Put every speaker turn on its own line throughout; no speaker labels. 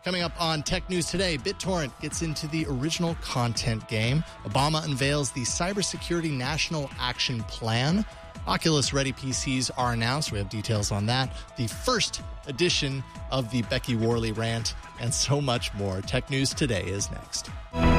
Coming up on Tech News Today, BitTorrent gets into the original content game. Obama unveils the Cybersecurity National Action Plan. Oculus-ready PCs are announced. We have details on that. The first edition of the Becky Worley rant, and so much more. Tech News Today is next.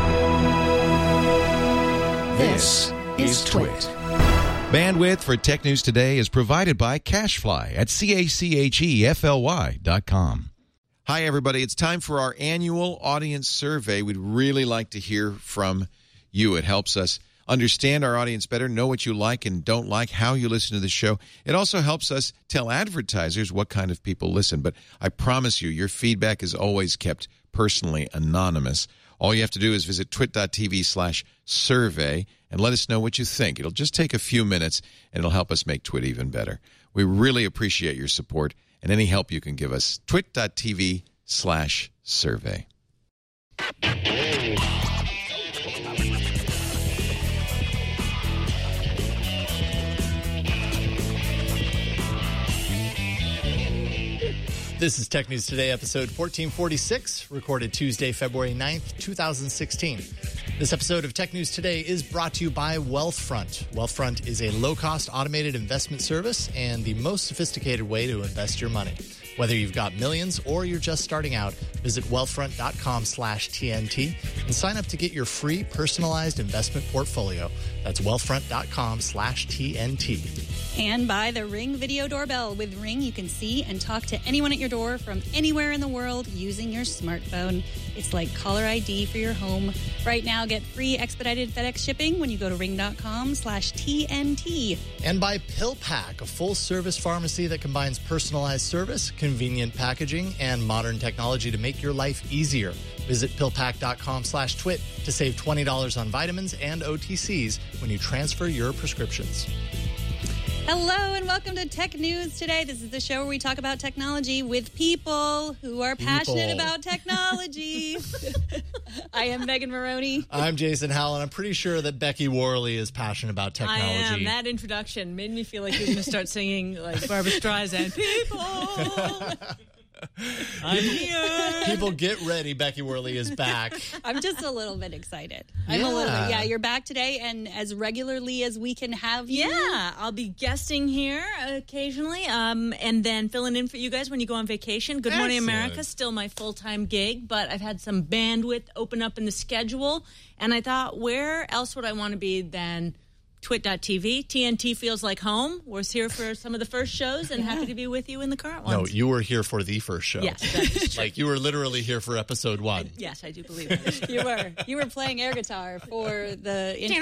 This is Twit.
Bandwidth for Tech News Today is provided by CacheFly at CACHEFLY.com. Hi, everybody. It's time for our annual audience survey. We'd really like to hear from you. It helps us understand our audience better, know what you like and don't like, how you listen to the show. It also helps us tell advertisers what kind of people listen. But I promise you, your feedback is always kept personally anonymous. All you have to do is visit twit.tv/survey and let us know what you think. It'll just take a few minutes, and it'll help us make Twit even better. We really appreciate your support and any help you can give us. twit.tv/survey.
This is Tech News Today, episode 1446, recorded Tuesday, February 9th, 2016. This episode of Tech News Today is brought to you by Wealthfront. Wealthfront is a low-cost automated investment service and the most sophisticated way to invest your money. Whether you've got millions or you're just starting out, visit wealthfront.com/TNT and sign up to get your free personalized investment portfolio. That's wealthfront.com/TNT.
And by the Ring Video Doorbell. With Ring, you can see and talk to anyone at your door from anywhere in the world using your smartphone. It's like caller ID for your home. Right now, get free expedited FedEx shipping when you go to ring.com/TNT.
And by PillPack, a full-service pharmacy that combines personalized service, convenient packaging, and modern technology to make your life easier. Visit pillpack.com/twit to save $20 on vitamins and OTCs when you transfer your prescriptions.
Hello and welcome to Tech News Today. This is the show where we talk about technology with people who are passionate about technology. I am Megan Maroney.
I'm Jason Howell, and I'm pretty sure that Becky Worley is passionate about technology.
I am. That introduction made me feel like you were going to start singing like Barbra Streisand. People! I'm here.
People, get ready. Becky Worley is back.
I'm just a little bit excited. I'm a little bit. Yeah, you're back today, and as regularly as we can have you.
Yeah, I'll be guesting here occasionally, and then filling in for you guys when you go on vacation. Good Morning America, still my full-time gig, but I've had some bandwidth open up in the schedule, and I thought, where else would I want to be than Twit.tv. TNT feels like home. We're here for some of the first shows and happy to be with you in the current ones.
No, you were here for the first show.
Yes, that's true.
Like you were literally here for episode 1.
Yes, I do believe that.
You were playing air guitar for the intro.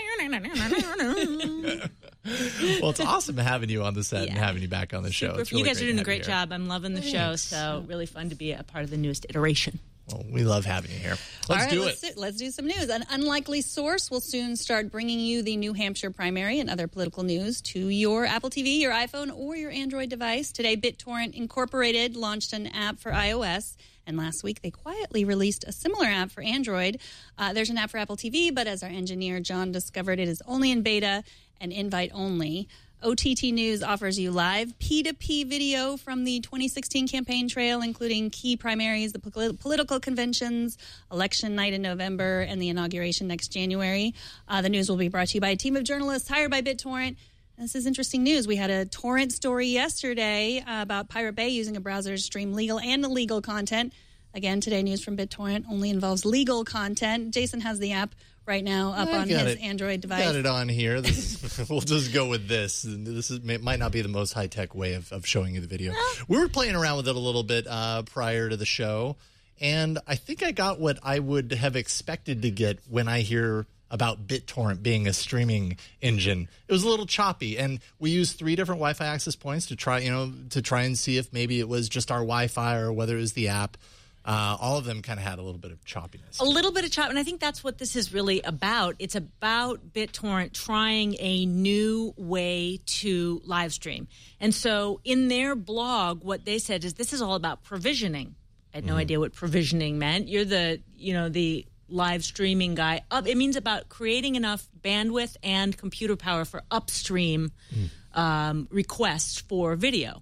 Well, it's awesome having you on the set and having you back on the show. It's really
you guys are doing a great
here.
job. I'm loving the show, so really fun to be a part of the newest iteration.
Well, we love having you here. Let's do it.
Let's do some news. An unlikely source will soon start bringing you the New Hampshire primary and other political news to your Apple TV, your iPhone, or your Android device. Today, BitTorrent Incorporated launched an app for iOS, and last week they quietly released a similar app for Android. There's an app for Apple TV, but as our engineer John discovered, it is only in beta and invite only. OTT News offers you live P2P video from the 2016 campaign trail, including key primaries, the political conventions, election night in November, and the inauguration next January. The news will be brought to you by a team of journalists hired by BitTorrent. This is interesting news. We had a torrent story yesterday about Pirate Bay using a browser to stream legal and illegal content. Again, today news from BitTorrent only involves legal content. Jason has the app right now up on his Android device.
Got it on here. We'll just go with this. Might not be the most high-tech way of showing you the video. We were playing around with it a little bit prior to the show, and I think I got what I would have expected to get when I hear about BitTorrent being a streaming engine. It was a little choppy, and we used 3 different Wi-Fi access points to try and see if maybe it was just our Wi-Fi or whether it was the app. All of them kind of had a little bit of choppiness.
A little bit of chop, and I think that's what this is really about. It's about BitTorrent trying a new way to live stream. And so in their blog, what they said is this is all about provisioning. I had no idea what provisioning meant. You're the live streaming guy. It means about creating enough bandwidth and computer power for upstream requests for video.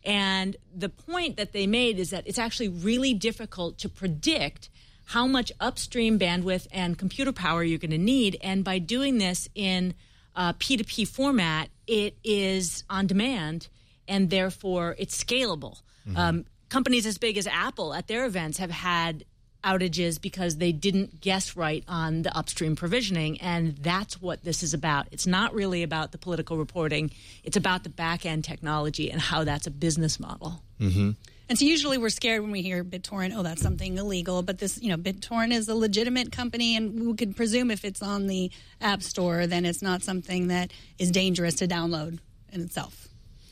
And the point that they made is that it's actually really difficult to predict how much upstream bandwidth and computer power you're going to need. And by doing this in P2P format, it is on demand, and therefore it's scalable. Companies as big as Apple at their events have had outages because they didn't guess right on the upstream provisioning, and that's what this is about. It's not really about the political reporting. It's about the back-end technology and how that's a business model.
And so usually we're scared when we hear BitTorrent, that's something illegal. But this, BitTorrent is a legitimate company, and we could presume if it's on the App Store, then it's not something that is dangerous to download in itself.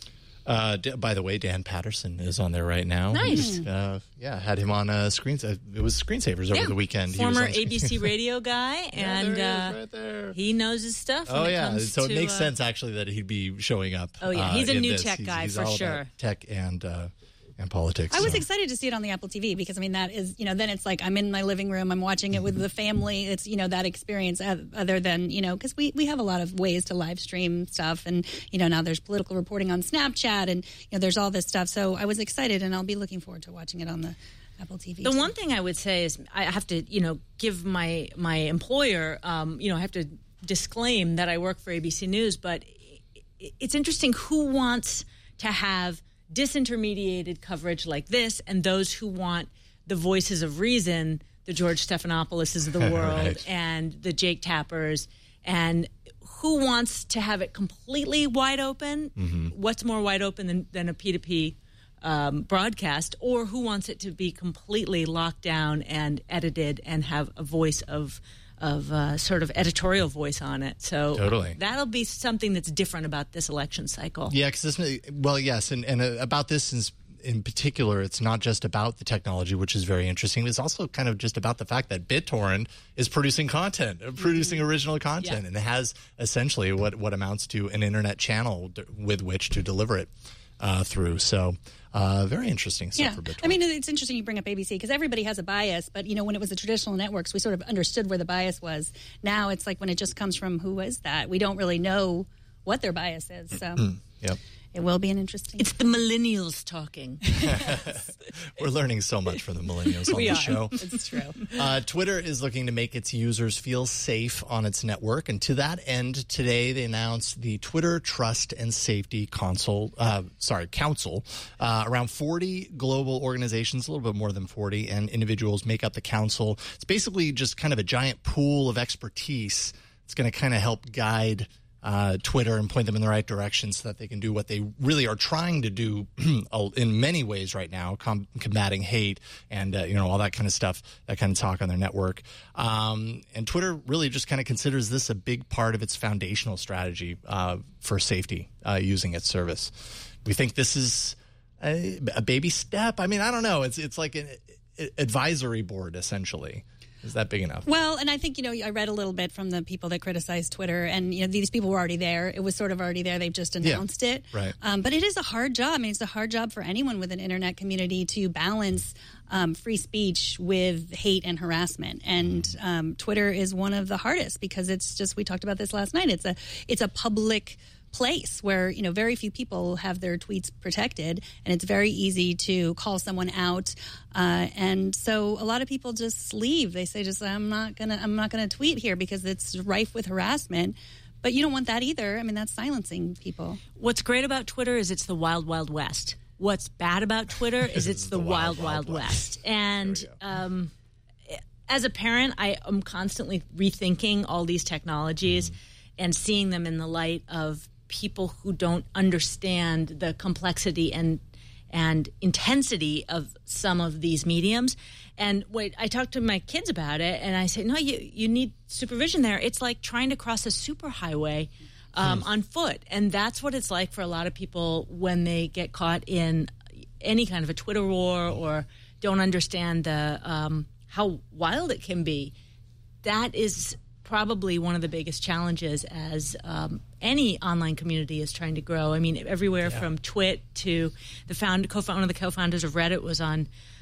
By the way, Dan Patterson is on there right now.
Nice.
Had him on screens. It was Screensavers over the weekend.
Former ABC radio guy, and
right there.
He knows his stuff.
So it makes sense actually that he'd be showing up.
He's a new
this.
tech guy
he's
for
all
sure.
About tech and politics.
I was excited to see it on the Apple TV because, that is, then it's like I'm in my living room, I'm watching it with the family. It's, that experience other than, because we have a lot of ways to live stream stuff. And, now there's political reporting on Snapchat and, there's all this stuff. So I was excited, and I'll be looking forward to watching it on the Apple TV.
The one thing I would say is I have to, give my employer, I have to disclaim that I work for ABC News, but it's interesting who wants to have disintermediated coverage like this, and those who want the voices of reason, the George Stephanopoulos of the world,
right.
and the Jake Tappers, and who wants to have it completely wide open? What's more wide open than a P2P broadcast, or who wants it to be completely locked down and edited and have a voice of sort of editorial voice on it. So
totally.
That'll be something that's different about this election cycle.
Yeah, because yes, and about this in particular, it's not just about the technology, which is very interesting. It's also kind of just about the fact that BitTorrent is producing content, producing original content, and it has essentially what amounts to an internet channel with which to deliver it through. So very interesting stuff for BitTorrent.
It's interesting you bring up ABC because everybody has a bias, but when it was the traditional networks, we sort of understood where the bias was. Now it's like when it just comes from who is that, we don't really know what their bias is. So
yep.
It will be an interesting.
It's the millennials talking.
We're learning so much from the millennials on the show.
It's true.
Twitter is looking to make its users feel safe on its network. And to that end, today they announced the Twitter Trust and Safety Council. Around 40 global organizations, a little bit more than 40, and individuals make up the council. It's basically just kind of a giant pool of expertise. It's going to kind of help guide Twitter and point them in the right direction so that they can do what they really are trying to do in many ways right now, combating hate and, all that kind of stuff, that kind of talk on their network. And Twitter really just kind of considers this a big part of its foundational strategy for safety using its service. We think this is a baby step. I don't know. It's like an advisory board, essentially. Is that big enough?
Well, and I think, I read a little bit from the people that criticized Twitter, and, these people were already there. It was sort of already there. They've just announced it.
Right.
But it is a hard job. It's a hard job for anyone with an internet community to balance free speech with hate and harassment. And Twitter is one of the hardest because it's just, we talked about this last night, it's a public place where very few people have their tweets protected, and it's very easy to call someone out, and so a lot of people just leave. They say, I'm not gonna tweet here because it's rife with harassment. But you don't want that either. That's silencing people.
What's great about Twitter is it's the wild, wild west. What's bad about Twitter is it's the wild, wild west. And as a parent, I am constantly rethinking all these technologies and seeing them in the light of people who don't understand the complexity and intensity of some of these mediums. And I talk to my kids about it, and I say, no, you need supervision there. It's like trying to cross a superhighway on foot. And that's what it's like for a lot of people when they get caught in any kind of a Twitter war or don't understand the how wild it can be. That is probably one of the biggest challenges as any online community is trying to grow. Everywhere from Twit to one of the co-founders of Reddit was on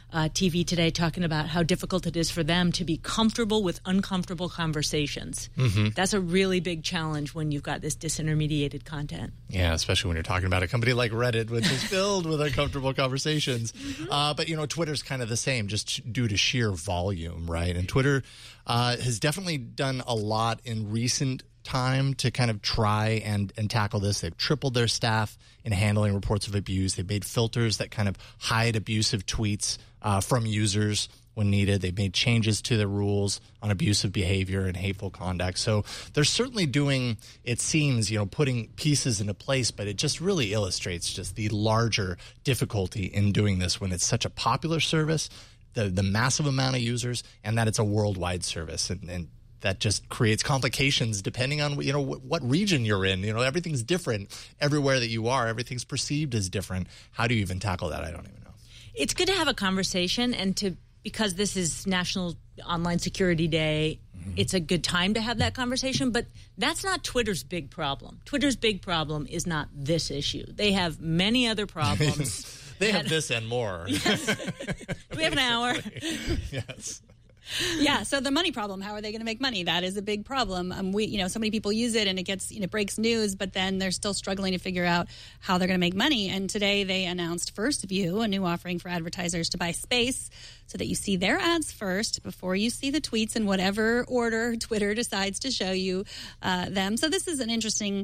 TV today talking about how difficult it is for them to be comfortable with uncomfortable conversations. That's a really big challenge when you've got this disintermediated content.
Yeah, especially when you're talking about a company like Reddit, which is filled with uncomfortable conversations. But, Twitter's kind of the same, just due to sheer volume, right? And Twitter has definitely done a lot in recent time to kind of try and tackle this. They've tripled their staff in handling reports of abuse. They've made filters that kind of hide abusive tweets from users when needed. They've made changes to the rules on abusive behavior and hateful conduct. So they're certainly doing, it seems, putting pieces into place, but it just really illustrates just the larger difficulty in doing this when it's such a popular service, the massive amount of users, and that it's a worldwide service. And that just creates complications depending on, what region you're in. Everything's different everywhere that you are. Everything's perceived as different. How do you even tackle that? I don't even know.
It's good to have a conversation, and because this is National Online Security Day, it's a good time to have that conversation. But that's not Twitter's big problem. Twitter's big problem is not this issue. They have many other problems.
They have this and more.
Yes. Do we have an hour?
Yes.
Yeah, so the money problem, how are they going to make money? That is a big problem. So many people use it and it gets, breaks news, but then they're still struggling to figure out how they're going to make money. And today they announced First View, a new offering for advertisers to buy space so that you see their ads first before you see the tweets in whatever order Twitter decides to show you them. So this is an interesting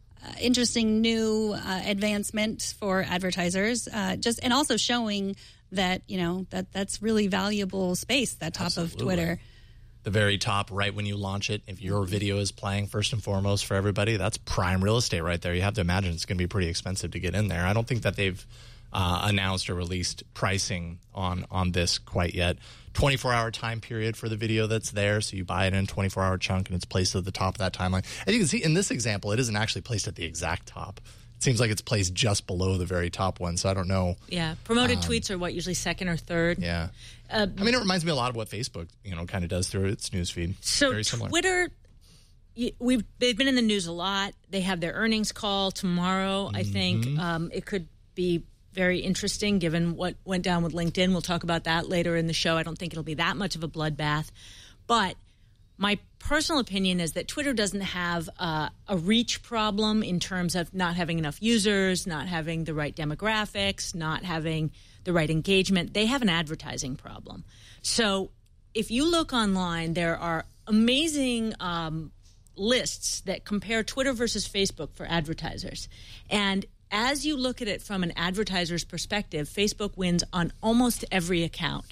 new advancement for advertisers, and also showing that that's really valuable space, that top of Twitter.
The very top, right when you launch it, if your video is playing first and foremost for everybody, that's prime real estate right there. You have to imagine it's going to be pretty expensive to get in there. I don't think that they've announced or released pricing on this quite yet. 24-hour time period for the video that's there, so you buy it in a 24-hour chunk and it's placed at the top of that timeline. And you can see in this example, it isn't actually placed at the exact top. Seems like it's placed just below the very top one, so I don't know.
Yeah, promoted tweets are usually second or third.
Yeah, it reminds me a lot of what Facebook, kind of does through its newsfeed.
So
very similar.
Twitter, they've been in the news a lot. They have their earnings call tomorrow. I think it could be very interesting given what went down with LinkedIn. We'll talk about that later in the show. I don't think it'll be that much of a bloodbath, but my personal opinion is that Twitter doesn't have a reach problem in terms of not having enough users, not having the right demographics, not having the right engagement. They have an advertising problem. So if you look online, there are amazing lists that compare Twitter versus Facebook for advertisers. And as you look at it from an advertiser's perspective, Facebook wins on almost every account.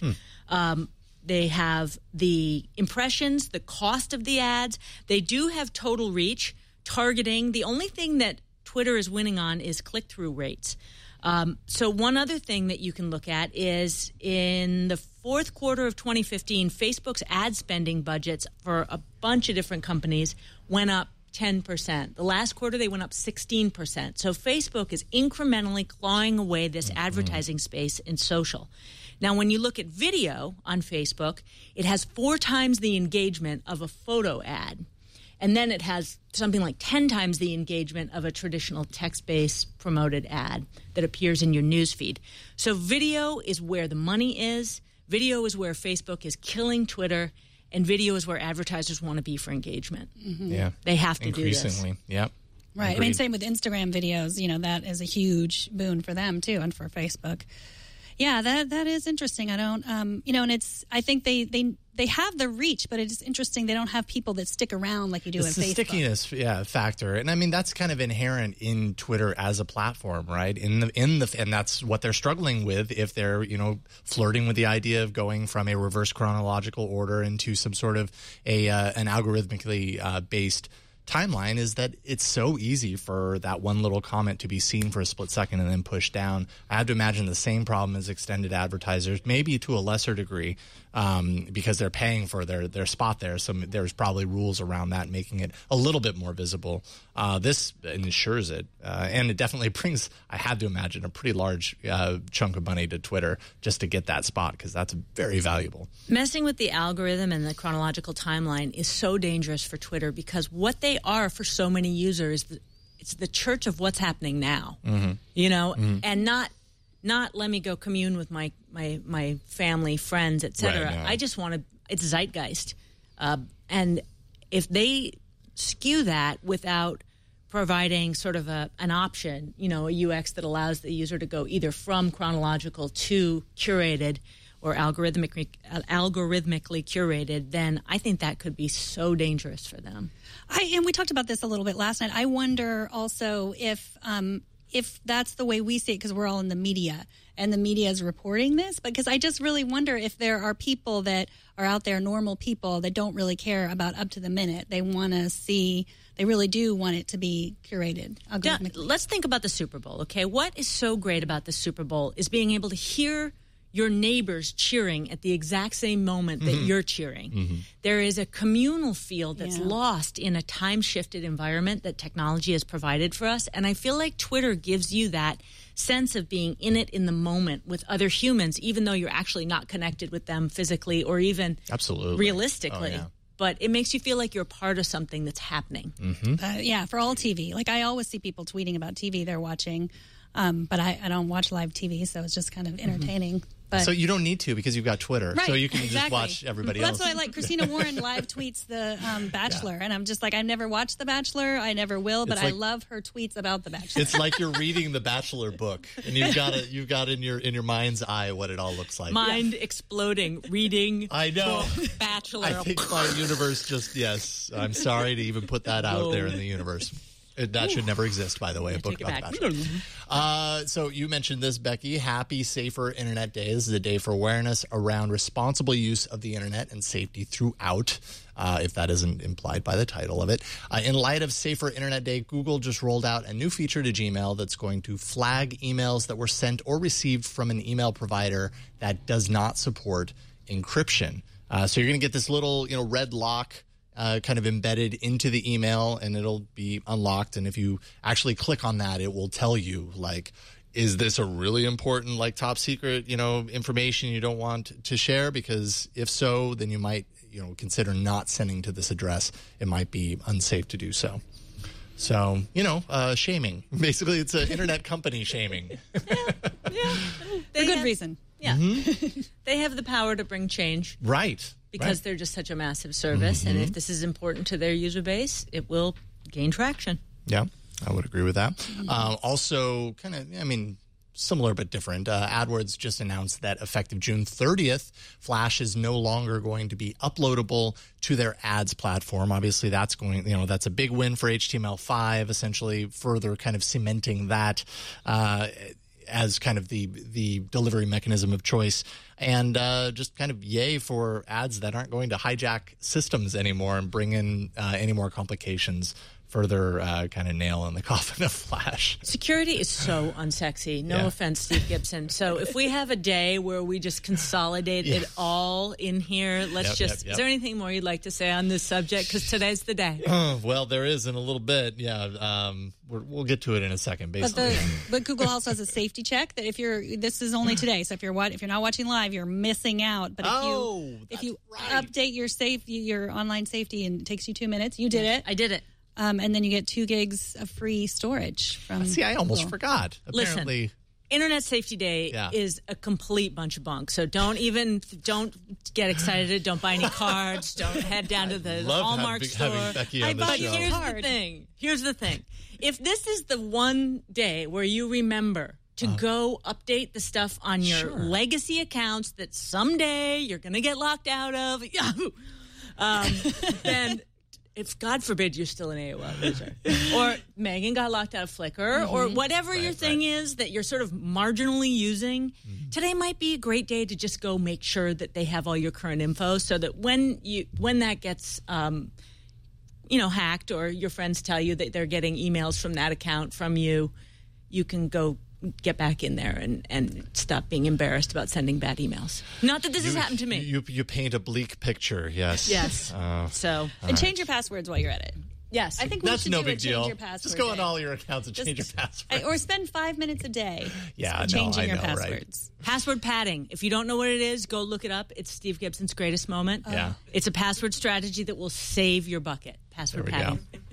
They have the impressions, the cost of the ads. They do have total reach, targeting. The only thing that Twitter is winning on is click-through rates. So one other thing that you can look at is in the fourth quarter of 2015, Facebook's ad spending budgets for a bunch of different companies went up 10%. The last quarter, they went up 16%. So Facebook is incrementally clawing away this advertising space in social. Now, when you look at video on Facebook, it has 4 times the engagement of a photo ad. And then it has something like 10 times the engagement of a traditional text-based promoted ad that appears in your newsfeed. So video is where the money is. Video is where Facebook is killing Twitter. And video is where advertisers want to be for engagement.
Yeah.
They have to do this.
Increasingly, yep.
Right.
Agreed.
Same with Instagram videos. That is a huge boon for them, too, and for Facebook. Yeah, that is interesting. I don't, and it's, I think they have the reach, but it's interesting they don't have people that stick around like you do in Facebook.
It's the stickiness, factor, and that's kind of inherent in Twitter as a platform, right? And that's what they're struggling with if they're flirting with the idea of going from a reverse chronological order into some sort of an algorithmically based timeline, is that it's so easy for that one little comment to be seen for a split second and then pushed down. I have to imagine the same problem as extended advertisers, maybe to a lesser degree, because they're paying for their spot there. So there's probably rules around that, making it a little bit more visible. This ensures it, and it definitely brings, I have to imagine, a pretty large chunk of money to Twitter just to get that spot, because that's very valuable.
Messing with the algorithm and the chronological timeline is so dangerous for Twitter, because what they are for so many users, it's the church of what's happening now, and not not let me go commune with my family, friends, etc.
Right, no.
I just want to. It's zeitgeist, and if they skew that without providing sort of an option, a UX that allows the user to go either from chronological to curated or algorithmically curated, then I think that could be so dangerous for them.
And we talked about this a little bit last night. I wonder also if that's the way we see it, because we're all in the media and the media is reporting this. Because I just really wonder if there are people that are out there, normal people, that don't really care about up to the minute. They want to see, they really do want it to be curated.
Let's think about the Super Bowl, okay? What is so great about the Super Bowl is being able to hear your neighbors cheering at the exact same moment that you're cheering. Mm-hmm. There is a communal feel that's lost in a time-shifted environment that technology has provided for us. And I feel like Twitter gives you that sense of being in it in the moment with other humans, even though you're actually not connected with them physically or even realistically. Oh, yeah. But it makes you feel like you're part of something that's happening.
Mm-hmm. For all TV. Like, I always see people tweeting about TV they're watching. But I don't watch live TV, so it's just kind of entertaining. But
so you don't need to, because you've got Twitter,
right,
so you can just watch everybody else.
That's what I like. Christina Warren live tweets The Bachelor, and I'm just like, I've never watched The Bachelor, I never will, but I love her tweets about The Bachelor.
It's like you're reading the Bachelor book, and you've got in your mind's eye what it all looks like.
Mind exploding, reading.
I know.
Bachelor.
I think my universe I'm sorry to even put that out there in the universe. That should never exist, by the way, a book about The Bachelor. So you mentioned this, Becky. Happy Safer Internet Day. This is a day for awareness around responsible use of the Internet and safety throughout, if that isn't implied by the title of it. In light of Safer Internet Day, Google just rolled out a new feature to Gmail that's going to flag emails that were sent or received from an email provider that does not support encryption. So you're going to get this little, red lock kind of embedded into the email, and it'll be unlocked. And if you actually click on that, it will tell you, like, is this a really important, like, top secret, information you don't want to share? Because if so, then you might, consider not sending to this address. It might be unsafe to do so. So, shaming. Basically, it's an internet company shaming.
Yeah.
For good reason.
Yeah. Mm-hmm. They have the power to bring change.
Right.
Because they're just such a massive service. And if this is important to their user base, it will gain traction.
Yeah, I would agree with that. Also, kind of, similar but different. AdWords just announced that effective June 30th, Flash is no longer going to be uploadable to their ads platform. Obviously, that's that's a big win for HTML5, essentially further kind of cementing that as kind of the delivery mechanism of choice. And just kind of yay for ads that aren't going to hijack systems anymore and bring in any more complications, further kind of nail in the coffin of Flash.
Security is so unsexy. No offense, Steve Gibson. So if we have a day where we just consolidate it all in here, let's Is there anything more you'd like to say on this subject? Because today's the day.
Well, there is in a little bit. Yeah. We'll get to it in a second, basically.
But Google also has a safety check that this is only today. So if you're not watching live, you're missing out. But if you update your online safety, and it takes you 2 minutes, you did it.
I did it.
And then you get 2 gigs of free storage from
See, I almost
Google.
forgot. Apparently.
Listen, Internet Safety Day is a complete bunch of bunk. So don't get excited. Don't buy any cards. Don't head down to the Hallmark store. Here's the thing. If this is the one day where you remember to go update the stuff on your legacy accounts that someday you're going to get locked out of, Yahoo, then... If, God forbid, you're still an AOL user, or Megan got locked out of Flickr, or whatever your thing is that you're sort of marginally using, today might be a great day to just go make sure that they have all your current info, so that when that gets hacked, or your friends tell you that they're getting emails from that account from you, you can go get back in there and stop being embarrassed about sending bad emails. Not that this has happened to me.
You paint a bleak picture, yes.
Yes.
And change your passwords while you're at it.
Yes.
I think
that's no big deal.
Change your password.
Just go on all your accounts and change your password.
Or spend 5 minutes a day changing your passwords.
Right?
Password padding. If you don't know what it is, go look it up. It's Steve Gibson's greatest moment.
Yeah.
It's a password strategy that will save your bucket. Password padding.
Go.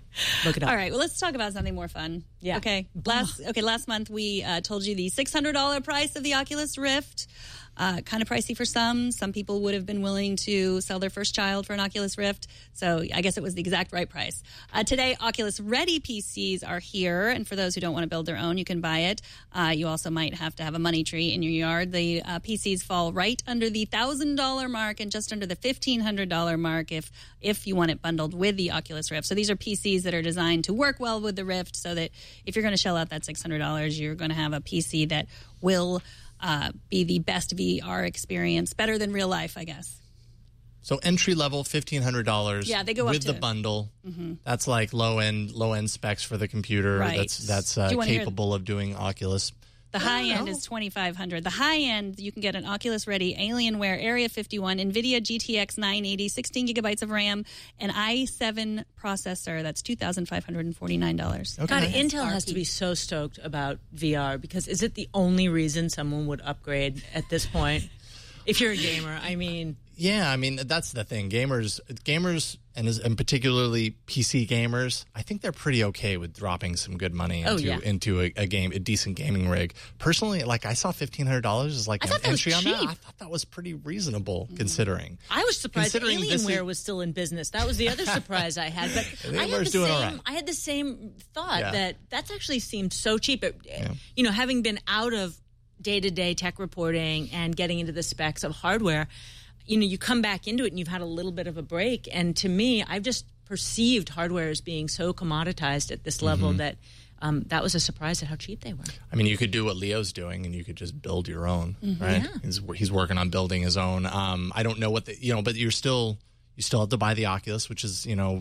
Look it up.
All right, well, let's talk about something more fun.
Yeah.
Okay. Last month we told you the $600 price of the Oculus Rift. Kind of pricey for some. Some people would have been willing to sell their first child for an Oculus Rift. So I guess it was the exact right price. Today, Oculus Ready PCs are here. And for those who don't want to build their own, you can buy it. You also might have to have a money tree in your yard. The PCs fall right under the $1,000 mark and just under the $1,500 mark if you want it bundled with the Oculus Rift. So these are PCs that are designed to work well with the Rift so that if you're going to shell out that $600, you're going to have a PC that will be the best VR experience, better than real life, I guess.
So entry level $1,500.
Yeah, they go up
with
to
the bundle. Mm-hmm. That's like low end specs for the computer.
Right.
That's capable of doing Oculus.
The high end is $2,500. The high end, you can get an Oculus Ready Alienware Area 51, NVIDIA GTX 980, 16 gigabytes of RAM, an i7 processor. That's $2,549.
Okay. God, Intel has to be so stoked about VR because is it the only reason someone would upgrade at this point? If you're a gamer, I mean...
Yeah, I mean, that's the thing. Gamers, and particularly PC gamers, I think they're pretty okay with dropping some good money into a decent gaming rig. Personally, like I saw $1,500 as like an entry on that. I thought that was pretty reasonable considering.
I was surprised Alienware was still in business. That was the other surprise I had. But I had the same thought that's actually seemed so cheap. You know, having been out of day-to-day tech reporting and getting into the specs of hardware, you know, you come back into it and you've had a little bit of a break. And to me, I've just perceived hardware as being so commoditized at this level that that was a surprise at how cheap they were.
I mean, you could do what Leo's doing and you could just build your own, right? Yeah. He's working on building his own. I don't know what but you still have to buy the Oculus, which is, $500-600.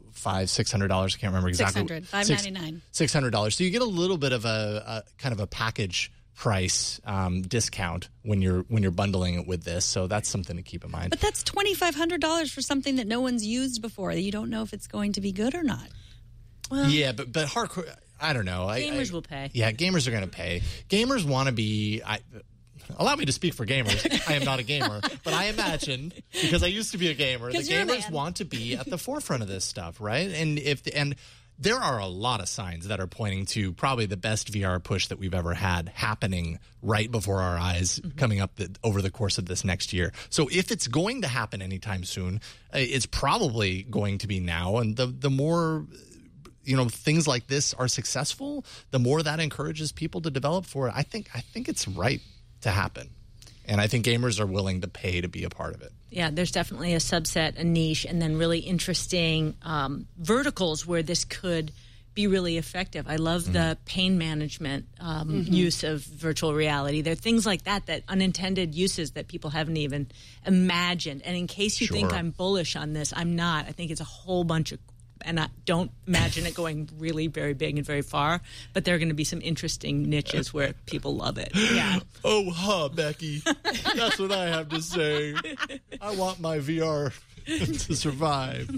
I can't remember exactly.
$599.
$600. So you get a little bit of a kind of a package price discount when you're bundling it with this, so that's something to keep in mind.
But that's $2,500 for something that no one's used before. You don't know if it's going to be good or not.
Well, yeah, but hardcore. I don't know.
Gamers will pay.
Yeah, gamers are going to pay. Gamers want to be. Allow me to speak for gamers. I am not a gamer, but I imagine because I used to be a gamer, the gamers want to be at the forefront of this stuff, right? And there are a lot of signs that are pointing to probably the best VR push that we've ever had happening right before our eyes coming up over the course of this next year. So if it's going to happen anytime soon, it's probably going to be now. And the more things like this are successful, the more that encourages people to develop for it. I think it's right to happen. And I think gamers are willing to pay to be a part of it.
Yeah, there's definitely a subset, a niche, and then really interesting verticals where this could be really effective. I love the pain management use of virtual reality. There are things like that unintended uses that people haven't even imagined. And in case you think I'm bullish on this, I'm not. I think it's a whole bunch of... And I don't imagine it going really very big and very far, but there are going to be some interesting niches where people love it. Yeah.
Oh, Becky. That's what I have to say. I want my VR to survive.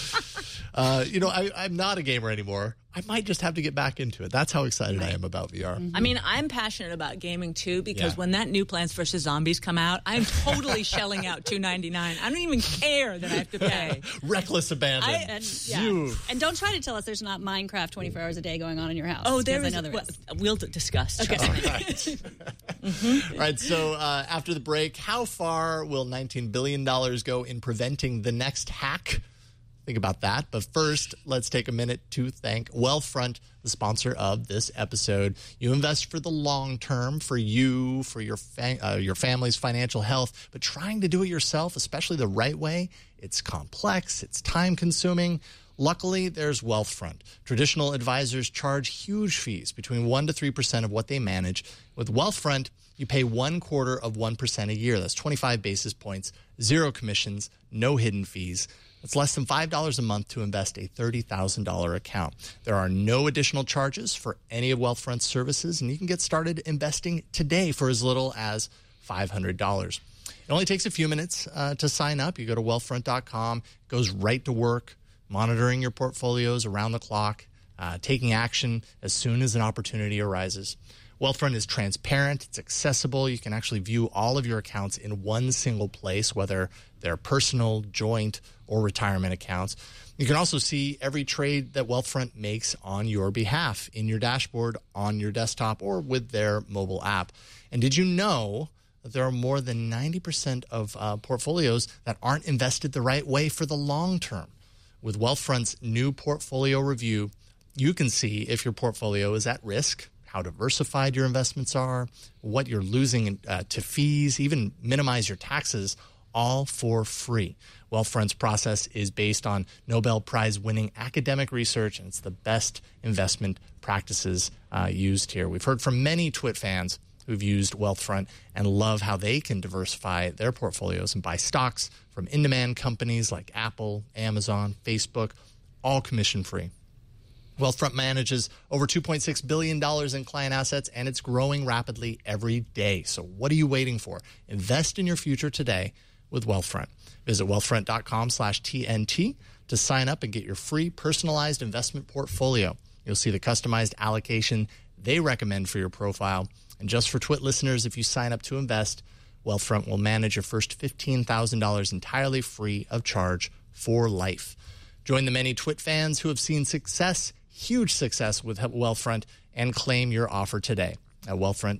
I'm not a gamer anymore. I might just have to get back into it. That's how excited I am about VR.
I mean, I'm passionate about gaming too because when that new Plants vs. Zombies come out, I'm totally shelling out $299. I don't even care that I have to pay.
Reckless abandon.
And don't try to tell us there's not Minecraft 24 hours a day going on in your house.
Oh, there is. We'll discuss.
Okay.
All right. All right. So after the break, how far will $19 billion go in preventing the next hack? Think about that. But first, let's take a minute to thank Wealthfront, the sponsor of this episode. You invest for the long term, for you, for your family's financial health, but trying to do it yourself, especially the right way, it's complex, it's time-consuming. Luckily, there's Wealthfront. Traditional advisors charge huge fees, between 1% to 3% of what they manage. With Wealthfront, you pay 0.25% a year. That's 25 basis points, zero commissions, no hidden fees. It's less than $5 a month to invest a $30,000 account. There are no additional charges for any of Wealthfront's services, and you can get started investing today for as little as $500. It only takes a few minutes to sign up. You go to wealthfront.com. It goes right to work, monitoring your portfolios around the clock, taking action as soon as an opportunity arises. Wealthfront is transparent. It's accessible. You can actually view all of your accounts in one single place, whether they're personal, joint, or retirement accounts. You can also see every trade that Wealthfront makes on your behalf in your dashboard, on your desktop, or with their mobile app. And did you know that there are more than 90% of portfolios that aren't invested the right way for the long term? With Wealthfront's new portfolio review, you can see if your portfolio is at risk, how diversified your investments are, what you're losing to fees, even minimize your taxes, all for free. Wealthfront's process is based on Nobel Prize-winning academic research, and it's the best investment practices used here. We've heard from many TWiT fans who've used Wealthfront and love how they can diversify their portfolios and buy stocks from in-demand companies like Apple, Amazon, Facebook, all commission-free. Wealthfront manages over $2.6 billion in client assets, and it's growing rapidly every day. So what are you waiting for? Invest in your future today with Wealthfront. Visit wealthfront.com/TNT to sign up and get your free personalized investment portfolio. You'll see the customized allocation they recommend for your profile. And just for TWiT listeners, if you sign up to invest, Wealthfront will manage your first $15,000 entirely free of charge for life. Join the many TWiT fans who have seen success, huge success with Wealthfront, and claim your offer today at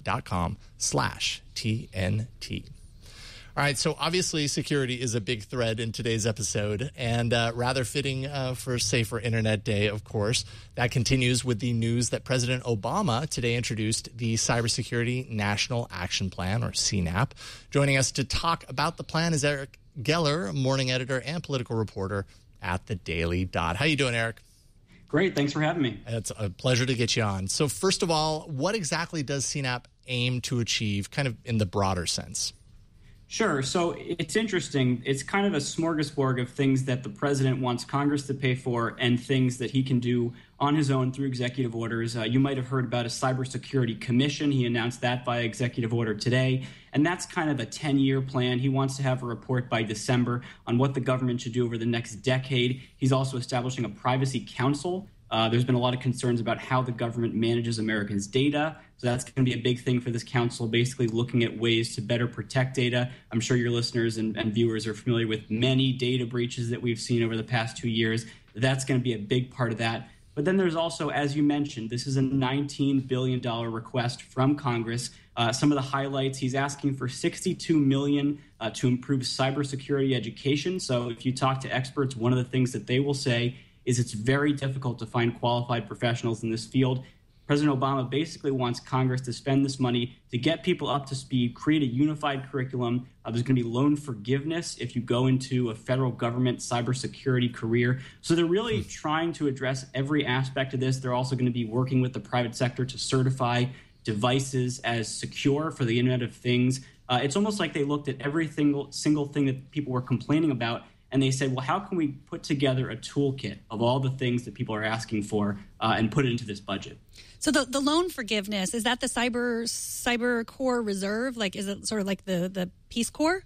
wealthfront.com/TNT. All right, so obviously security is a big thread in today's episode, and rather fitting for Safer Internet Day, of course. That continues with the news that President Obama today introduced the Cybersecurity National Action Plan, or CNAP. Joining us to talk about the plan is Eric Geller, morning editor and political reporter at The Daily Dot. How you doing, Eric?
Great. Thanks for having me.
It's a pleasure to get you on. So first of all, what exactly does CNAP aim to achieve, kind of in the broader sense?
Sure. So it's interesting. It's kind of a smorgasbord of things that the president wants Congress to pay for and things that he can do on his own through executive orders. You might have heard about a cybersecurity commission. He announced that via executive order today. And that's kind of a 10-year plan. He wants to have a report by December on what the government should do over the next decade. He's also establishing a privacy council. There's been a lot of concerns about how the government manages Americans' data. So that's going to be a big thing for this council, basically looking at ways to better protect data. I'm sure your listeners and viewers are familiar with many data breaches that we've seen over the past 2 years. That's going to be a big part of that. But then there's also, as you mentioned, this is a $19 billion request from Congress. Some of the highlights, he's asking for $62 million to improve cybersecurity education. So if you talk to experts, one of the things that they will say is it's very difficult to find qualified professionals in this field. President Obama basically wants Congress to spend this money to get people up to speed, create a unified curriculum. There's going to be loan forgiveness if you go into a federal government cybersecurity career. So they're really trying to address every aspect of this. They're also going to be working with the private sector to certify devices as secure for the Internet of Things. It's almost like they looked at every single thing that people were complaining about, and they said, well, how can we put together a toolkit of all the things that people are asking for and put it into this budget?
So the loan forgiveness, is that the Cyber Core Reserve? Like, is it sort of like the Peace Corps?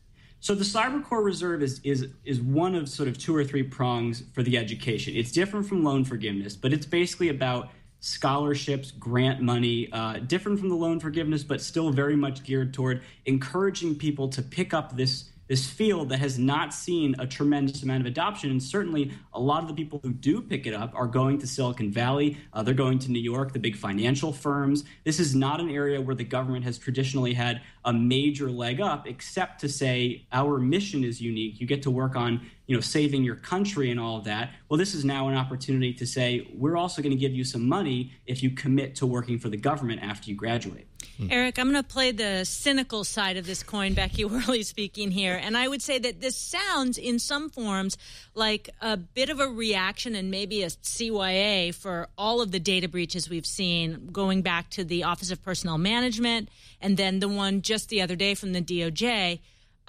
So the Cyber Core Reserve is one of sort of 2 or 3 prongs for the education. It's different from loan forgiveness, but it's basically about scholarships, grant money, different from the loan forgiveness, but still very much geared toward encouraging people to pick up this field that has not seen a tremendous amount of adoption. And certainly a lot of the people who do pick it up are going to Silicon Valley. They're going to New York, the big financial firms. This is not an area where the government has traditionally had a major leg up, except to say our mission is unique. You get to work on, saving your country and all of that. Well, this is now an opportunity to say, we're also going to give you some money if you commit to working for the government after you graduate.
Eric, I'm going to play the cynical side of this coin, Becky Worley speaking here. And I would say that this sounds, in some forms, like a bit of a reaction and maybe a CYA for all of the data breaches we've seen, going back to the Office of Personnel Management and then the one just the other day from the DOJ.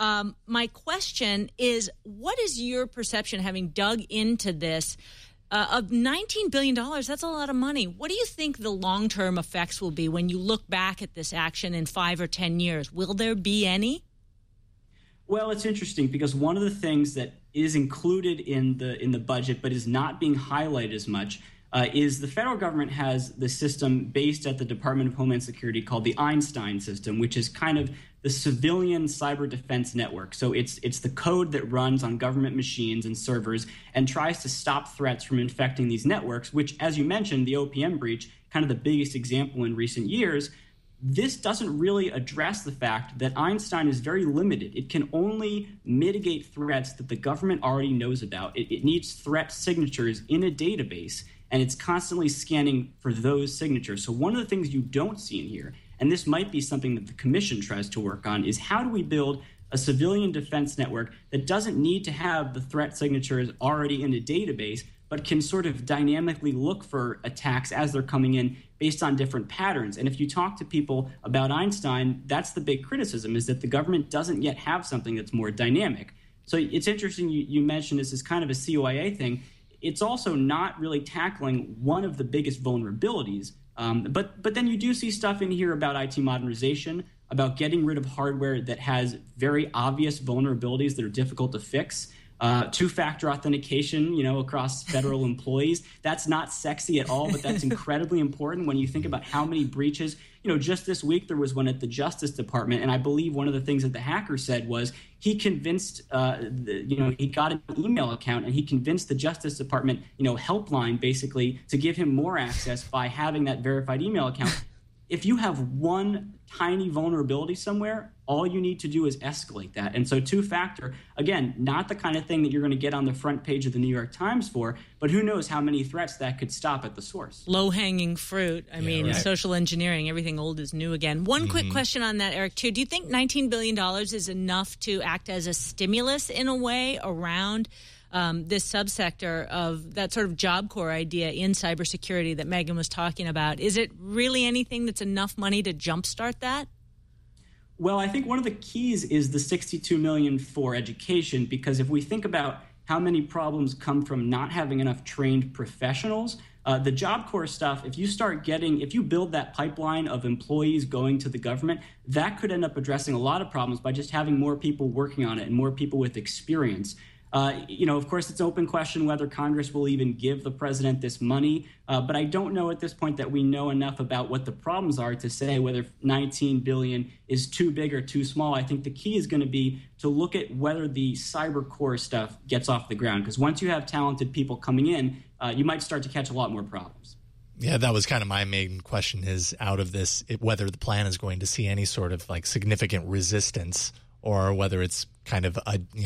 My question is, what is your perception, having dug into this, of $19 billion? That's a lot of money. What do you think the long-term effects will be when you look back at this action in 5 or 10 years? Will there be any?
Well, it's interesting because one of the things that is included in the budget but is not being highlighted as much, is the federal government has the system based at the Department of Homeland Security called the Einstein system, which is kind of the civilian cyber defense network. So it's the code that runs on government machines and servers and tries to stop threats from infecting these networks, which, as you mentioned, the OPM breach, kind of the biggest example in recent years. This doesn't really address the fact that Einstein is very limited. It can only mitigate threats that the government already knows about. It needs threat signatures in a database, and it's constantly scanning for those signatures. So one of the things you don't see in here, and this might be something that the commission tries to work on, is how do we build a civilian defense network that doesn't need to have the threat signatures already in a database, but can sort of dynamically look for attacks as they're coming in based on different patterns. And if you talk to people about Einstein, that's the big criticism, is that the government doesn't yet have something that's more dynamic. So it's interesting you mentioned this is kind of a CYA thing. It's also not really tackling one of the biggest vulnerabilities. But then you do see stuff in here about IT modernization, about getting rid of hardware that has very obvious vulnerabilities that are difficult to fix. Two-factor authentication, across federal employees. That's not sexy at all, but that's incredibly important when you think about how many breaches. Just this week there was one at the Justice Department, and I believe one of the things that the hacker said was he convinced, he got an email account and he convinced the Justice Department, helpline basically to give him more access by having that verified email account. If you have one tiny vulnerability somewhere, all you need to do is escalate that. And so two-factor, again, not the kind of thing that you're going to get on the front page of the New York Times for, but who knows how many threats that could stop at the source.
Low-hanging fruit. I mean, social engineering, everything old is new again. One quick question on that, Eric, too. Do you think $19 billion is enough to act as a stimulus in a way around this subsector of that sort of Job Corps idea in cybersecurity that Megan was talking about? Is it really anything that's enough money to jumpstart that?
Well, I think one of the keys is the $62 million for education, because if we think about how many problems come from not having enough trained professionals, the Job Corps stuff, if you build that pipeline of employees going to the government, that could end up addressing a lot of problems by just having more people working on it and more people with experience. Of course, it's an open question whether Congress will even give the president this money. But I don't know at this point that we know enough about what the problems are to say whether $19 billion is too big or too small. I think the key is going to be to look at whether the cyber core stuff gets off the ground. Because once you have talented people coming in, you might start to catch a lot more problems.
Yeah, that was kind of my main question, is out of this, whether the plan is going to see any sort of significant resistance, or whether it's kind of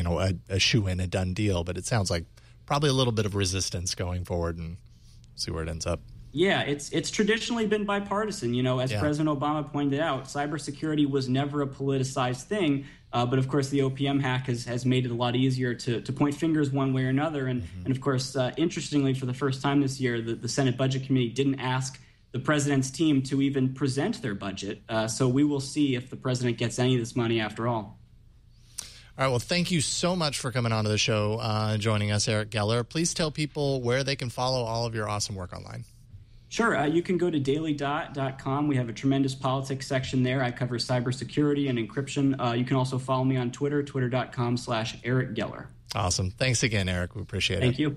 a shoe-in, a done deal. But it sounds like probably a little bit of resistance going forward, and see where it ends up.
Yeah, it's traditionally been bipartisan. As President Obama pointed out, cybersecurity was never a politicized thing. But of course, the OPM hack has made it a lot easier to point fingers one way or another. And of course, interestingly, for the first time this year, the Senate Budget Committee didn't ask the president's team to even present their budget. So we will see if the president gets any of this money after all.
All right, well, thank you so much for coming on to the show and joining us, Eric Geller. Please tell people where they can follow all of your awesome work online.
Sure. You can go to dailydot.com. We have a tremendous politics section there. I cover cybersecurity and encryption. You can also follow me on Twitter, twitter.com/Eric Geller.
Awesome. Thanks again, Eric. We appreciate it.
Thank you.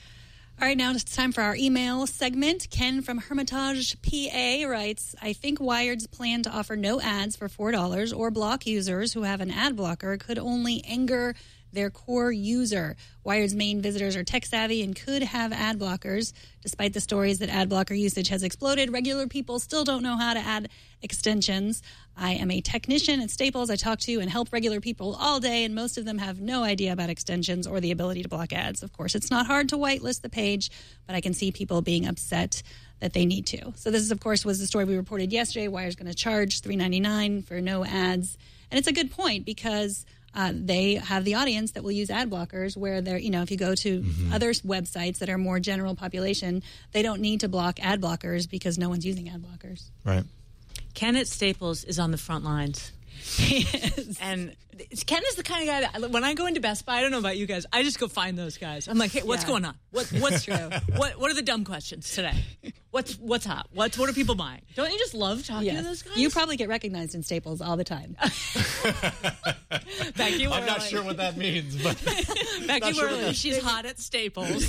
All right, now it's time for our email segment. Ken from Hermitage, PA writes, I think Wired's plan to offer no ads for $4 or block users who have an ad blocker could only anger their core user. Wired's main visitors are tech-savvy and could have ad blockers. Despite the stories that ad blocker usage has exploded, regular people still don't know how to add extensions. I am a technician at Staples. I talk to and help regular people all day, and most of them have no idea about extensions or the ability to block ads. Of course, it's not hard to whitelist the page, but I can see people being upset that they need to. So this, of course, was the story we reported yesterday. Wire's going to charge $3.99 for no ads. And it's a good point because they have the audience that will use ad blockers where they're, if you go to other websites that are more general population, they don't need to block ad blockers because no one's using ad blockers.
Right.
Ken at Staples is on the front lines.
Yes.
And Ken is the kind of guy that when I go into Best Buy, I don't know about you guys, I just go find those guys. I'm like, hey, what's going on? What's true? What are the dumb questions today? What's hot? What are people buying? Don't you just love talking to those guys?
You probably get recognized in Staples all the time.
Becky
I'm not sure what that means, but
Becky Worley, she's hot at Staples.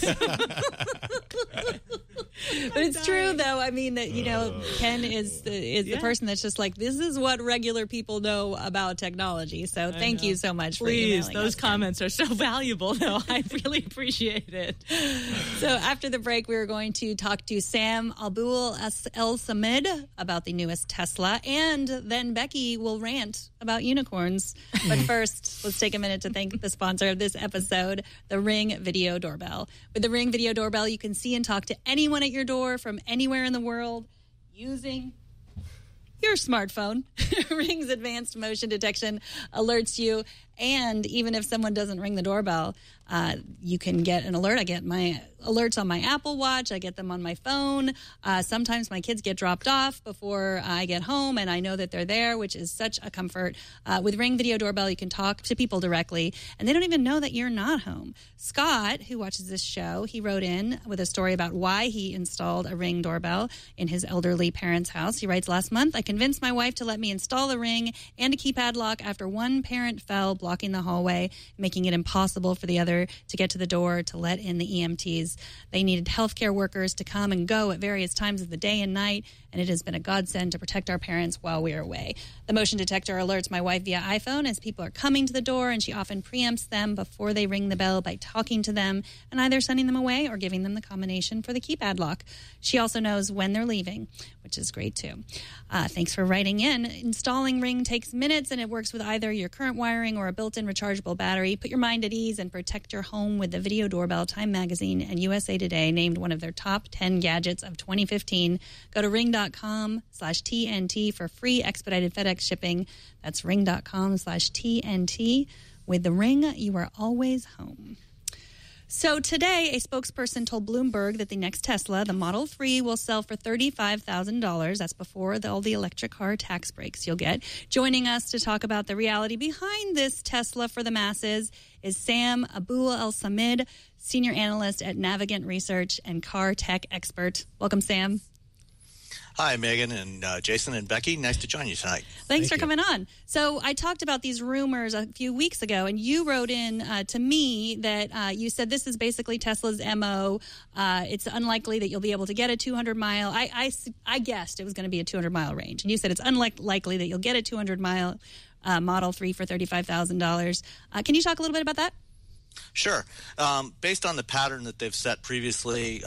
But it's true, though. I mean, that Ken is the person that's just like, this is what regular people know about technology. So thank you so much for emailing us.
Please, those comments are so valuable, though. I really appreciate it.
So after the break, we are going to talk to Sam Abul El Samid about the newest Tesla, and then Becky will rant about unicorns. But first, let's take a minute to thank the sponsor of this episode, the Ring Video Doorbell. With the Ring Video Doorbell, you can see and talk to anyone at your door from anywhere in the world using your smartphone. Ring's advanced motion detection alerts you, and even if someone doesn't ring the doorbell, you can get an alert. I get my alerts on my Apple Watch. I get them on my phone. Sometimes my kids get dropped off before I get home, and I know that they're there, which is such a comfort. With Ring Video Doorbell, you can talk to people directly, and they don't even know that you're not home. Scott, who watches this show, he wrote in with a story about why he installed a Ring doorbell in his elderly parents' house. He writes, last month, I convinced my wife to let me install a Ring and a keypad lock after one parent fell, blocking the hallway, making it impossible for the other to get to the door to let in the EMTs. They needed healthcare workers to come and go at various times of the day and night, and it has been a godsend to protect our parents while we are away. The motion detector alerts my wife via iPhone as people are coming to the door, and she often preempts them before they ring the bell by talking to them and either sending them away or giving them the combination for the keypad lock. She also knows when they're leaving, which is great too. Thanks for writing in. Installing Ring takes minutes, and it works with either your current wiring or a built-in rechargeable battery. Put your mind at ease and protect your home with the Video Doorbell. Time Magazine and USA Today named one of their top 10 gadgets of 2015. Go to ring.com/TNT for free expedited FedEx shipping. That's ring.com/TNT. With the Ring, you are always home. So today, a spokesperson told Bloomberg that the next Tesla, the Model 3, will sell for $35,000. That's before all the electric car tax breaks you'll get. Joining us to talk about the reality behind this Tesla for the masses is Sam Abul El Samid, senior analyst at Navigant Research and car tech expert. Welcome, Sam.
Hi, Megan and Jason and Becky. Nice to join you tonight.
Thanks for coming on. So I talked about these rumors a few weeks ago, and you wrote in to me that you said this is basically Tesla's MO. It's unlikely that you'll be able to get a 200-mile. I guessed it was going to be a 200-mile range, and you said it's unlikely that you'll get a 200-mile Model 3 for $35,000. Can you talk a little bit about that?
Sure. Based on the pattern that they've set previously,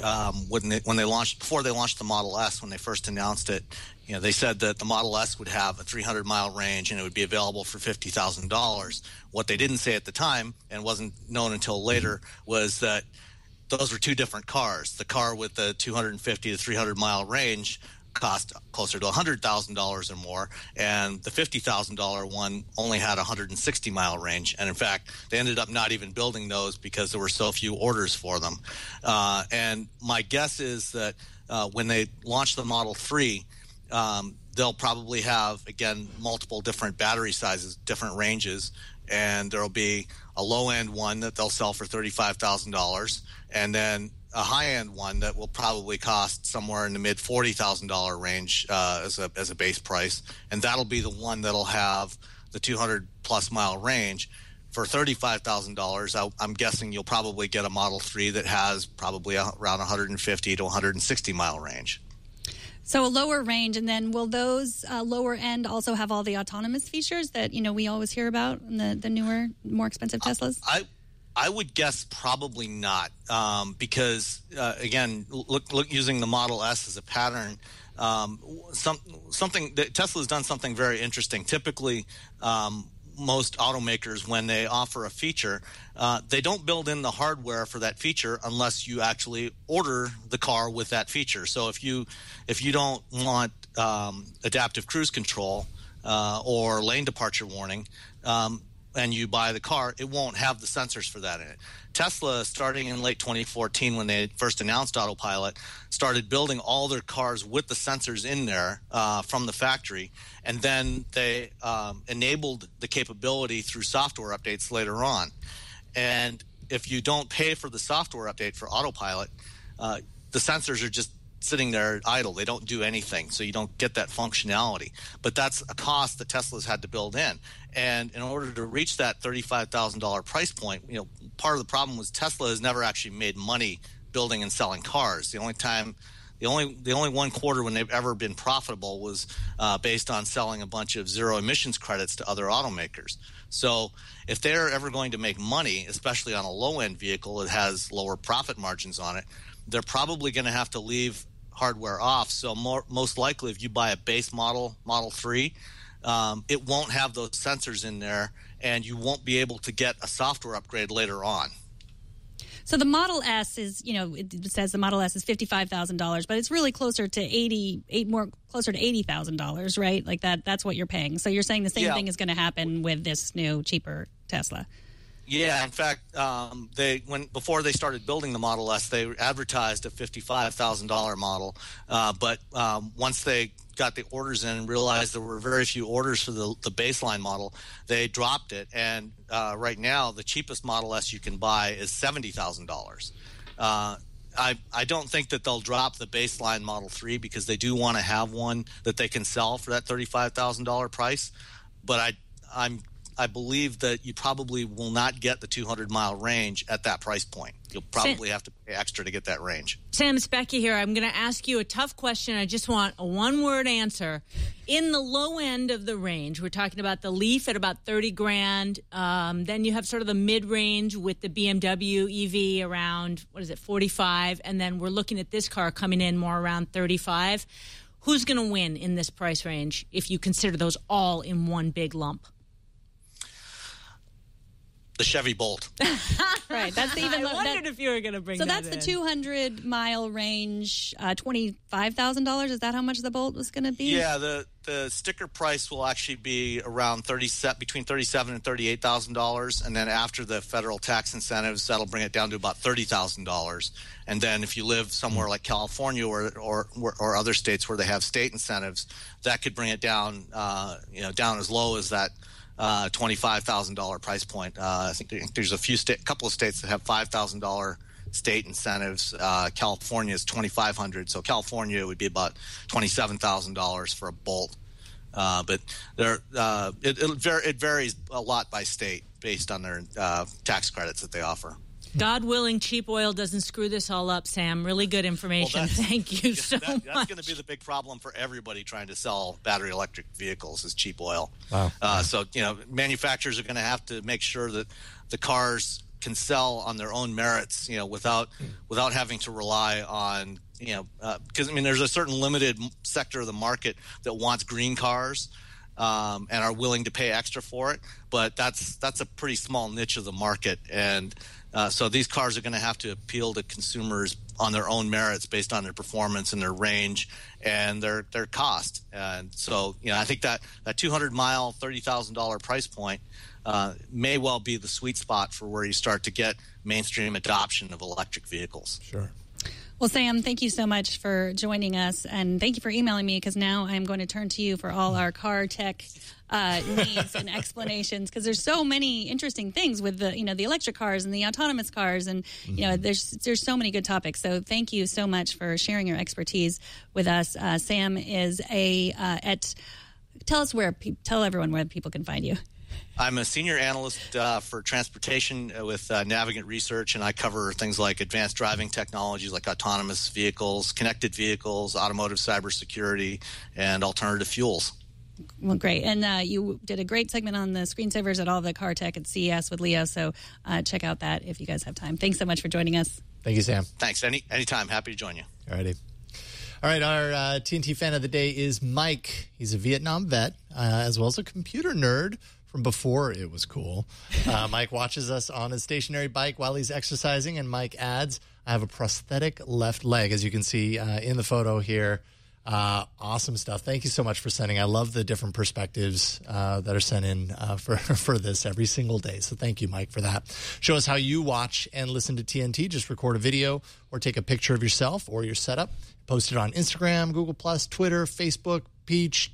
before they launched the Model S, when they first announced it, they said that the Model S would have a 300-mile range and it would be available for $50,000. What they didn't say at the time, and wasn't known until later, was that those were two different cars. The car with the 250 to 300-mile range cost closer to $100,000 or more, and the $50,000 one only had a 160-mile range. And in fact, they ended up not even building those because there were so few orders for them. And my guess is that when they launch the Model 3, they'll probably have, again, multiple different battery sizes, different ranges, and there'll be a low-end one that they'll sell for $35,000, and then a high-end one that will probably cost somewhere in the mid $40,000 range as a base price, and that'll be the one that'll have the 200-plus mile range. For $35,000, I'm guessing you'll probably get a Model 3 that has probably around 150 to 160 mile range.
So a lower range, and then will those lower end also have all the autonomous features that we always hear about in the newer, more expensive Teslas?
I would guess probably not, because again, look using the Model S as a pattern. Something that Tesla's done something very interesting. Typically, most automakers, when they offer a feature, they don't build in the hardware for that feature unless you actually order the car with that feature. So if you don't want adaptive cruise control or lane departure warning, and you buy the car, it won't have the sensors for that in it. Tesla, starting in late 2014 when they first announced Autopilot, started building all their cars with the sensors in there from the factory, and then they enabled the capability through software updates later on. And if you don't pay for the software update for Autopilot, the sensors are just sitting there idle. They don't do anything, so you don't get that functionality. But that's a cost that Tesla's had to build in. And in order to reach that $35,000 price point, part of the problem was Tesla has never actually made money building and selling cars. The only one quarter when they've ever been profitable was based on selling a bunch of zero emissions credits to other automakers. So if they're ever going to make money, especially on a low-end vehicle that has lower profit margins on it, they're probably going to have to leave hardware off. So most likely if you buy a base Model 3, it won't have those sensors in there, and you won't be able to get a software upgrade later on.
So the Model S is, it says the Model S is $55,000, but it's really closer to $80,000, right? Like that's what you're paying. So you're saying the same thing is going to happen with this new cheaper Tesla.
Yeah, in fact, before they started building the Model S, they advertised a $55,000 model. But once they got the orders in and realized there were very few orders for the baseline model, they dropped it. And right now, the cheapest Model S you can buy is $70,000. I don't think that they'll drop the baseline Model 3 because they do want to have one that they can sell for that $35,000 price. But I believe that you probably will not get the 200-mile range at that price point. You'll probably have to pay extra to get that range.
Sam, it's Becky here. I'm going to ask you a tough question. I just want a one-word answer. In the low end of the range, we're talking about the Leaf at about $30,000. Then you have sort of the mid-range with the BMW EV around, 45? And then we're looking at this car coming in more around $35,000. Who's going to win in this price range if you consider those all in one big lump?
The Chevy Bolt.
Right. That's even.
I wondered if you were going to bring.
So that's the 200-mile range, $25,000. Is that how much the Bolt was going to be?
Yeah, the sticker price will actually be around between $37,000 and $38,000, and then after the federal tax incentives, that'll bring it down to about $30,000. And then if you live somewhere like California or other states where they have state incentives, that could bring it down, down as low as that. $25,000 price point. I think there's a couple of states that have $5,000 state incentives. California is $2,500, so California would be about $27,000 for a Bolt. But it varies a lot by state based on their tax credits that they offer.
God willing, cheap oil doesn't screw this all up, Sam. Really good information. Thank you so much.
That's going to be the big problem for everybody trying to sell battery electric vehicles is cheap oil.
Wow.
So, manufacturers are going to have to make sure that the cars can sell on their own merits, without having to rely on, because, there's a certain limited sector of the market that wants green cars. And are willing to pay extra for it, but that's a pretty small niche of the market, and so these cars are going to have to appeal to consumers on their own merits based on their performance and their range and their cost. And so, I think that 200-mile, $30,000 price point may well be the sweet spot for where you start to get mainstream adoption of electric vehicles.
Sure.
Well, Sam, thank you so much for joining us, and thank you for emailing me, because now I'm going to turn to you for all our car tech needs and explanations, because there's so many interesting things with the the electric cars and the autonomous cars, and there's so many good topics. So thank you so much for sharing your expertise with us. Sam is tell everyone where people can find you.
I'm a senior analyst for transportation with Navigant Research, and I cover things like advanced driving technologies like autonomous vehicles, connected vehicles, automotive cybersecurity, and alternative fuels.
Well, great. And you did a great segment on the screensavers at all the car tech at CES with Leo, so check out that if you guys have time. Thanks so much for joining us.
Thank you, Sam.
Thanks. Anytime. Happy to join you.
All righty. All right, our TNT fan of the day is Mike. He's a Vietnam vet, as well as a computer nerd from before it was cool. Mike watches us on his stationary bike while he's exercising, and Mike adds, I have a prosthetic left leg, as you can see in the photo here. Awesome stuff. Thank you so much for sending. I love the different perspectives that are sent in for this every single day. So thank you, Mike, for that. Show us how you watch and listen to TNT. Just record a video or take a picture of yourself or your setup. Post it on Instagram, Google+, Twitter, Facebook, Peach,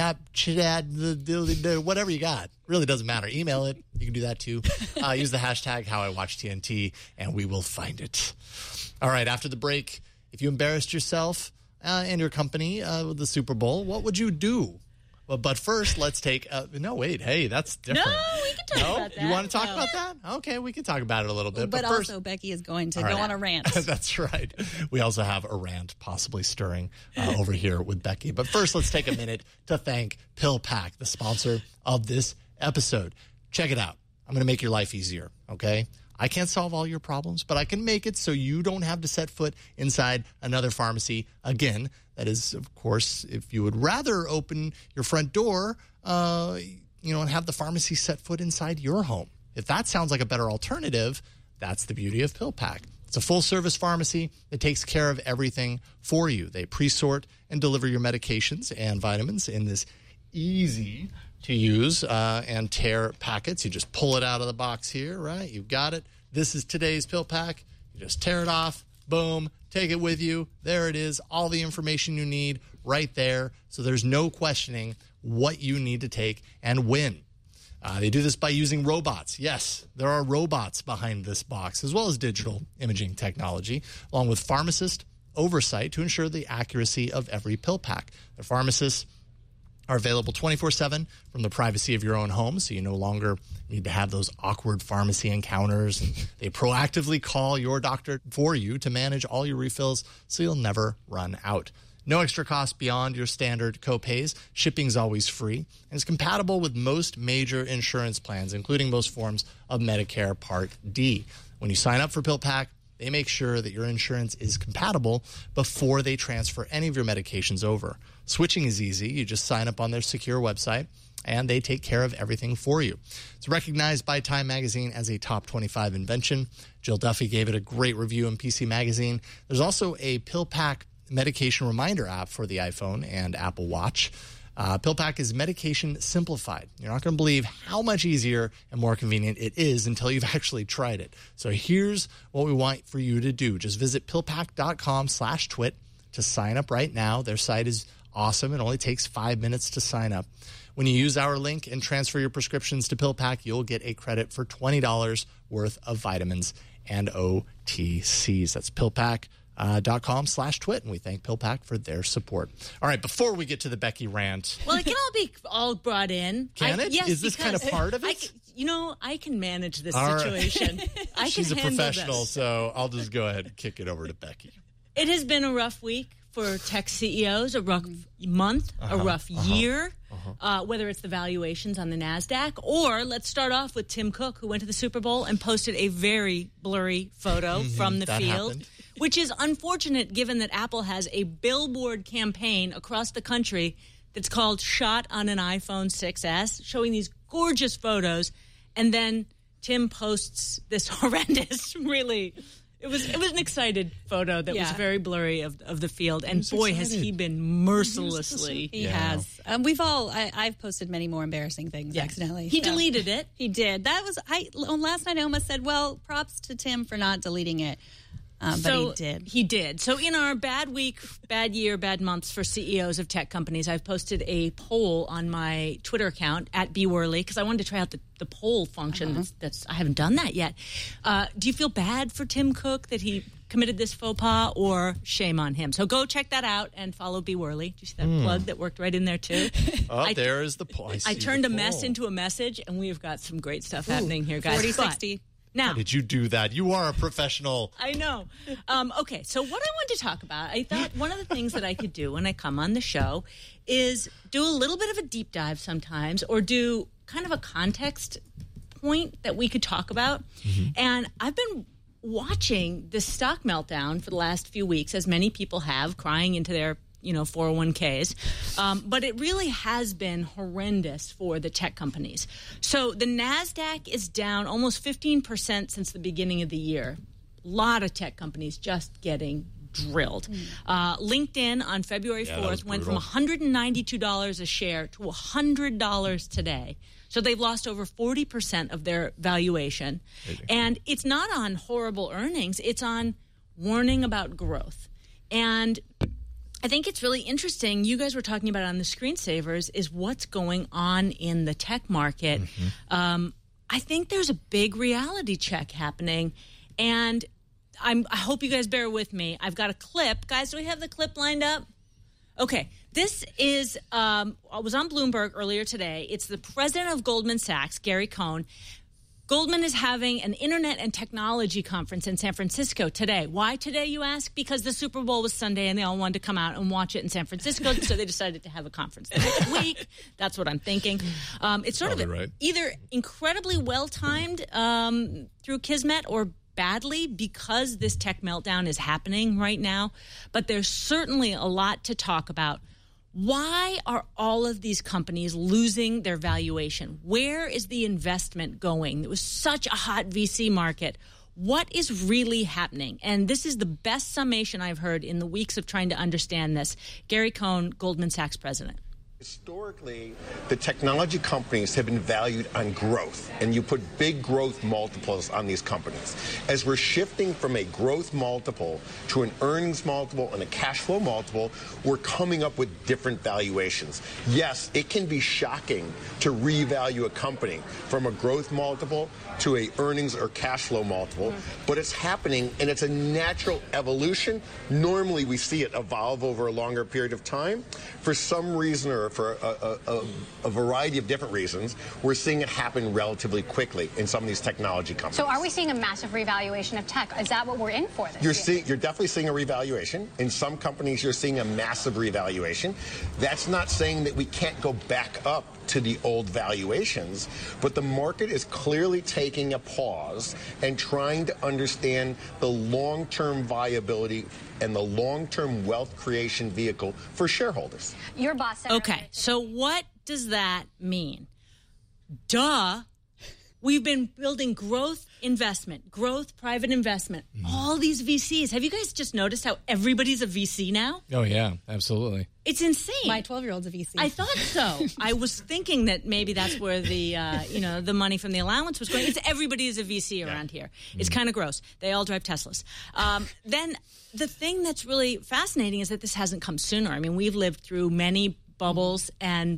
Snapchat, whatever you got. Really doesn't matter. Email it. You can do that too. Use the hashtag HowIWatchTNT, and we will find it. All right, after the break, if you embarrassed yourself and your company with the Super Bowl, what would you do? Well, but first, let's take no, wait. Hey, that's different.
No, we can talk about that.
You want to talk about that? Okay, we can talk about it a little bit.
But
first,
also, Becky is going to go on a rant.
That's right. We also have a rant possibly stirring over here with Becky. But first, let's take a minute to thank PillPack, the sponsor of this episode. Check it out. I'm going to make your life easier, okay? I can't solve all your problems, but I can make it so you don't have to set foot inside another pharmacy again. That is, of course, if you would rather open your front door, and have the pharmacy set foot inside your home. If that sounds like a better alternative, that's the beauty of PillPack. It's a full-service pharmacy that takes care of everything for you. They pre-sort and deliver your medications and vitamins in this easy-to-use and tear packets. You just pull it out of the box here, right? You've got it. This is today's PillPack. You just tear it off. Boom. Take it with you. There it is. All the information you need right there. So there's no questioning what you need to take and when. They do this by using robots. Yes, there are robots behind this box, as well as digital imaging technology, along with pharmacist oversight to ensure the accuracy of every pill pack. The pharmacists are available 24/7 from the privacy of your own home, so you no longer need to have those awkward pharmacy encounters. And they proactively call your doctor for you to manage all your refills so you'll never run out. No extra cost beyond your standard copays. Shipping's always free, and it's compatible with most major insurance plans, including most forms of Medicare Part D. When you sign up for PillPack, they make sure that your insurance is compatible before they transfer any of your medications over. Switching is easy. You just sign up on their secure website, and they take care of everything for you. It's recognized by Time Magazine as a top 25 invention. Jill Duffy gave it a great review in PC Magazine. There's also a PillPack medication reminder app for the iPhone and Apple Watch. PillPack is medication simplified. You're not going to believe how much easier and more convenient it is until you've actually tried it. So here's what we want for you to do. Just visit pillpack.com/twit to sign up right now. Their site is awesome. It only takes 5 minutes to sign up. When you use our link and transfer your prescriptions to PillPack, you'll get a credit for $20 worth of vitamins and OTCs. That's pillpack.com/twit, and we thank PillPack for their support. All right, before we get to the Becky rant.
Well, it can all be brought in.
Can it?
Yes,
is this kind of part of it?
I can manage this
all
situation.
Right. She's a professional, so I'll just go ahead and kick it over to Becky.
It has been a rough week for tech CEOs, a rough month, a rough year, whether it's the valuations on the NASDAQ, or let's start off with Tim Cook, who went to the Super Bowl and posted a very blurry photo from the field.
Happened.
Which is unfortunate given that Apple has a billboard campaign across the country that's called Shot on an iPhone 6S, showing these gorgeous photos. And then Tim posts this horrendous, really, it was an excited photo that was very blurry of the field. And boy, has he been mercilessly.
He has. I've posted many more embarrassing things accidentally.
He deleted it.
He did. Last night I almost said, well, props to Tim for not deleting it. But he did.
He did. So in our bad week, bad year, bad months for CEOs of tech companies, I've posted a poll on my Twitter account at @bworley because I wanted to try out the poll function. That's I haven't done that yet. Do you feel bad for Tim Cook that he committed this faux pas, or shame on him? So go check that out and follow bworley. Do you see that plug that worked right in there too?
There is the poll.
I turned a mess into a message, and we've got some great stuff happening here, guys.
40-60.
Now,
how did you do that? You are a professional.
I know. Okay, so what I wanted to talk about, I thought one of the things that I could do when I come on the show is do a little bit of a deep dive sometimes, or do kind of a context point that we could talk about. And I've been watching this stock meltdown for the last few weeks, as many people have, crying into their 401ks. But it really has been horrendous for the tech companies. So the NASDAQ is down almost 15% since the beginning of the year. A lot of tech companies just getting drilled. LinkedIn on February 4th went from $192 a share to $100 today. So they've lost over 40% of their valuation. And it's not on horrible earnings. It's on warning about growth. And I think it's really interesting. You guys were talking about it on the screensavers is what's going on in the tech market. I think there's a big reality check happening. And I hope you guys bear with me. I've got a clip. Guys, do we have the clip lined up? Okay. This is, I was on Bloomberg earlier today. It's the president of Goldman Sachs, Gary Cohn. Goldman is having an internet and technology conference in San Francisco today. Why today, you ask? Because the Super Bowl was Sunday and they all wanted to come out and watch it in San Francisco, so they decided to have a conference the next week. That's what I'm thinking. It's sort of either incredibly well-timed through Kismet or badly because this tech meltdown is happening right now. But there's certainly a lot to talk about. Why are all of these companies losing their valuation? Where is the investment going? It was such a hot VC market. What is really happening? And this is the best summation I've heard in the weeks of trying to understand this. Gary Cohn, Goldman Sachs president.
Historically, the technology companies have been valued on growth, and you put big growth multiples on these companies. As we're shifting from a growth multiple to an earnings multiple and a cash flow multiple, we're coming up with different valuations. Yes, it can be shocking to revalue a company from a growth multiple to a earnings or cash flow multiple, but it's happening, and it's a natural evolution. Normally, we see it evolve over a longer period of time. For some reason or for a variety of different reasons, we're seeing it happen relatively quickly in some of these technology companies.
So are we seeing a massive revaluation of tech? Is that what we're in for this year?
You're definitely seeing a revaluation. In some companies, you're seeing a massive revaluation. That's not saying that we can't go back up to the old valuations, but the market is clearly taking a pause and trying to understand the long-term viability and the long-term wealth creation vehicle for shareholders.
Your boss said
okay, so what does that mean? Duh. We've been building growth investment, growth private investment, all these VCs. Have you guys just noticed how everybody's a VC now?
Oh, yeah, absolutely.
It's insane.
My 12-year-old's a VC.
I thought so. I was thinking that maybe that's where the the money from the allowance was going. It's everybody is a VC around here. It's kind of gross. They all drive Teslas. Then the thing that's really fascinating is that this hasn't come sooner. I mean, we've lived through many bubbles and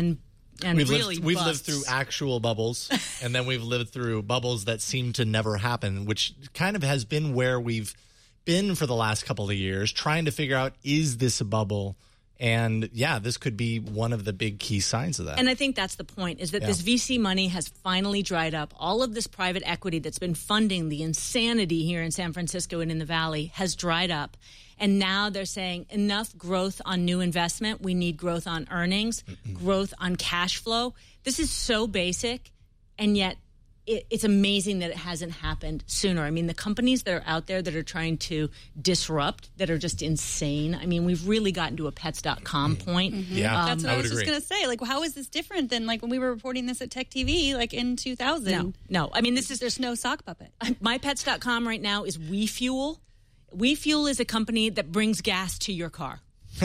we've
lived through actual bubbles, and then we've lived through bubbles that seem to never happen, which kind of has been where we've been for the last couple of years, trying to figure out, is this a bubble? And yeah, this could be one of the big key signs of that.
And I think that's the point, is that this VC money has finally dried up. All of this private equity that's been funding the insanity here in San Francisco and in the Valley has dried up. And now they're saying enough growth on new investment. We need growth on earnings, growth on cash flow. This is so basic, and yet it's amazing that it hasn't happened sooner. I mean, the companies that are out there that are trying to disrupt, that are just insane. I mean, we've really gotten to a Pets.com point.
Yeah,
that's what I was just going to say. Like, how is this different than like when we were reporting this at Tech TV, like in 2000?
No. I mean,
there's no sock puppet.
MyPets.com right now is WeFuel. WeFuel is a company that brings gas to your car.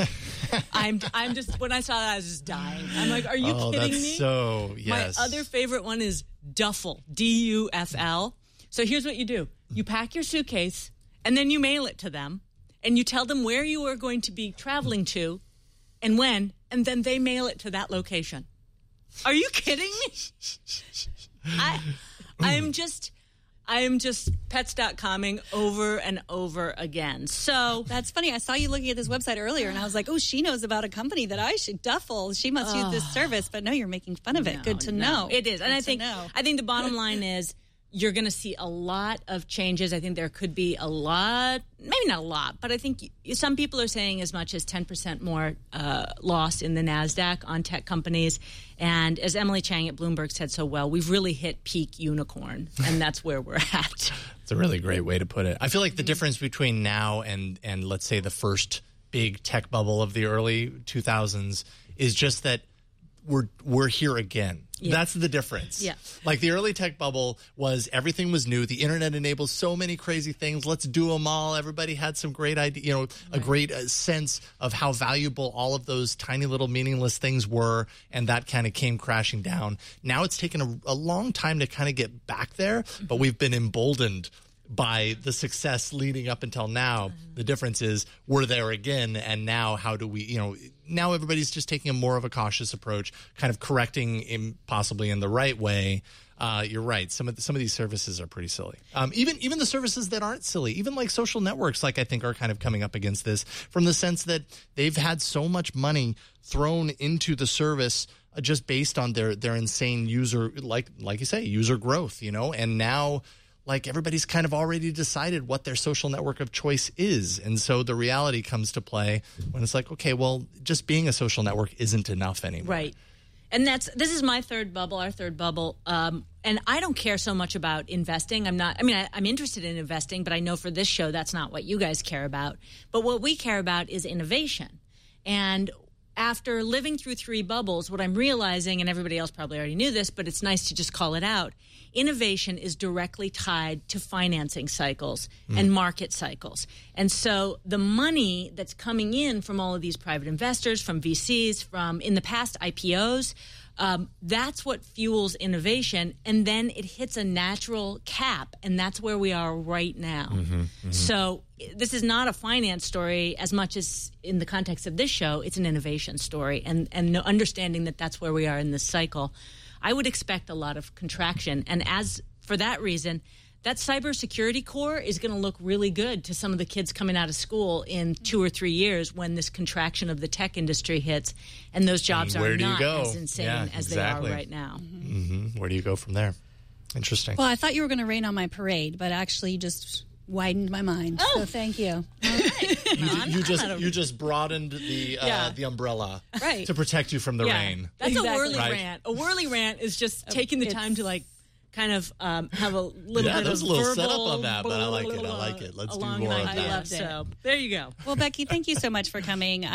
I'm just, when I saw that, I was just dying. I'm like, are you kidding me?
So, yes.
My other favorite one is Duffel, D-U-F-L. So here's what you do. You pack your suitcase, and then you mail it to them, and you tell them where you are going to be traveling to and when, and then they mail it to that location. Are you kidding me? I am just Pets.comming over and over again. So
that's funny. I saw you looking at this website earlier, and I was like, oh, she knows about a company that I should, Duffel. She must use this service. But no, you're making fun of it. Good to know.
It is. And I think the bottom line is you're going to see a lot of changes. I think there could be a lot, maybe not a lot, but I think some people are saying as much as 10% more loss in the NASDAQ on tech companies. And as Emily Chang at Bloomberg said so well, we've really hit peak unicorn, and that's where we're at.
It's a really great way to put it. I feel like the difference between now and let's say the first big tech bubble of the early 2000s is just that we're here again.
Yeah.
That's the difference.
Yeah.
Like the early tech bubble was everything was new. The internet enables so many crazy things. Let's do them all. Everybody had some great idea, a great sense of how valuable all of those tiny little meaningless things were. And that kind of came crashing down. Now it's taken a long time to kind of get back there, but we've been emboldened by the success leading up until now. The difference is we're there again, and now how do we, now everybody's just taking a more of a cautious approach, kind of correcting possibly in the right way. You're right. Some of these services are pretty silly. Even the services that aren't silly, even like social networks, I think are kind of coming up against this from the sense that they've had so much money thrown into the service just based on their insane user, like you say, user growth, and now everybody's kind of already decided what their social network of choice is. And so the reality comes to play when it's like, okay, well, just being a social network isn't enough anymore.
Right. And this is my third bubble, our third bubble. And I don't care so much about investing. I'm interested in investing, but I know for this show, that's not what you guys care about. But what we care about is innovation. And after living through 3 bubbles, what I'm realizing, and everybody else probably already knew this, but it's nice to just call it out, innovation is directly tied to financing cycles and market cycles. And so the money that's coming in from all of these private investors, from VCs, from in the past IPOs, that's what fuels innovation. And then it hits a natural cap, and that's where we are right now. So this is not a finance story as much as in the context of this show, it's an innovation story, and understanding that that's where we are in this cycle. I would expect a lot of contraction. And as for that reason, that cybersecurity core is going to look really good to some of the kids coming out of school in 2 or 3 years when this contraction of the tech industry hits, and those jobs are not as insane as they are right now.
Where do you go from there? Interesting.
Well, I thought you were going to rain on my parade, but actually you just widened my mind.
Oh.
So thank you.
All right.
You just broadened the umbrella to protect you from the rain.
That's a whirly rant. A whirly rant is just taking the time to kind of have a little bit
there's
of
a little
verbal
setup on that, but I like it. Let's do more of that.
I loved it. So there you go.
Well, Becky, thank you so much for coming.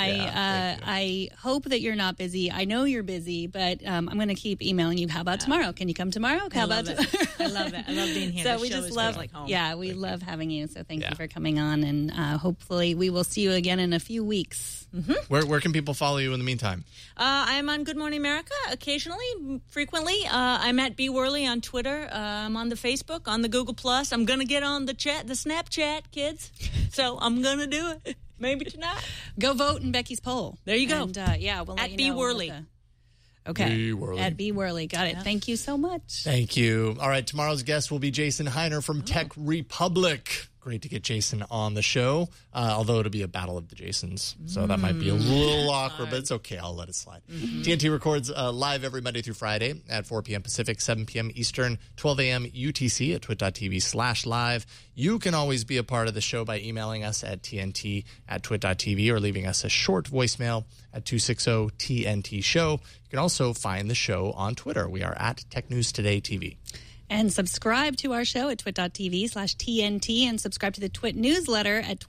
I hope that you're not busy. I know you're busy, but I'm going to keep emailing you. How about tomorrow? Can you come tomorrow?
I love it. I love being here.
So
this
we
show
just
is
love,
like home.
we love having you. So thank you for coming on, and hopefully we will see you again in a few weeks.
Where can people follow you in the meantime?
I'm on Good Morning America occasionally, frequently. I'm at B. Worley on Twitter. I'm on the Facebook, on the Google+. I'm going to get on the Snapchat, kids. So I'm going to do it. Maybe tonight.
Go vote in Becky's poll.
There you go.
And, we'll let
at
you
B.
know.
Worley.
Okay.
B. Worley.
At B. Worley. Got it. Thank you so much.
Thank you. All right, tomorrow's guest will be Jason Heiner from Tech Republic. Great to get Jason on the show, although it'll be a battle of the Jasons, so that might be a little awkward, but it's okay. I'll let it slide. TNT records live every Monday through Friday at 4 p.m. Pacific, 7 p.m. Eastern, 12 a.m. UTC at twit.tv/live. You can always be a part of the show by emailing us at tnt@twit.tv or leaving us a short voicemail at 260-TNT-SHOW. You can also find the show on Twitter. We are at Tech News Today TV.
And subscribe to our show at twit.tv/TNT and subscribe to the Twit newsletter at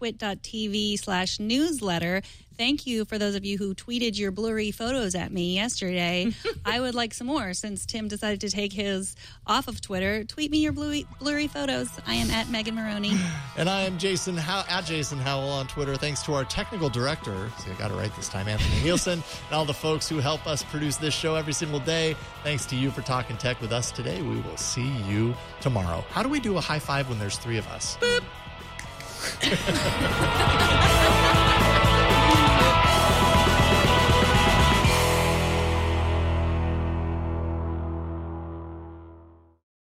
twit.tv/newsletter. Thank you for those of you who tweeted your blurry photos at me yesterday. I would like some more since Tim decided to take his off of Twitter. Tweet me your blurry photos. I am at Megan Maroney.
And I am Jason Howell on Twitter. Thanks to our technical director, see, I got it right this time, Anthony Nielsen, and all the folks who help us produce this show every single day. Thanks to you for talking tech with us today. We will see you tomorrow. How do we do a high five when there's 3 of us? Boop.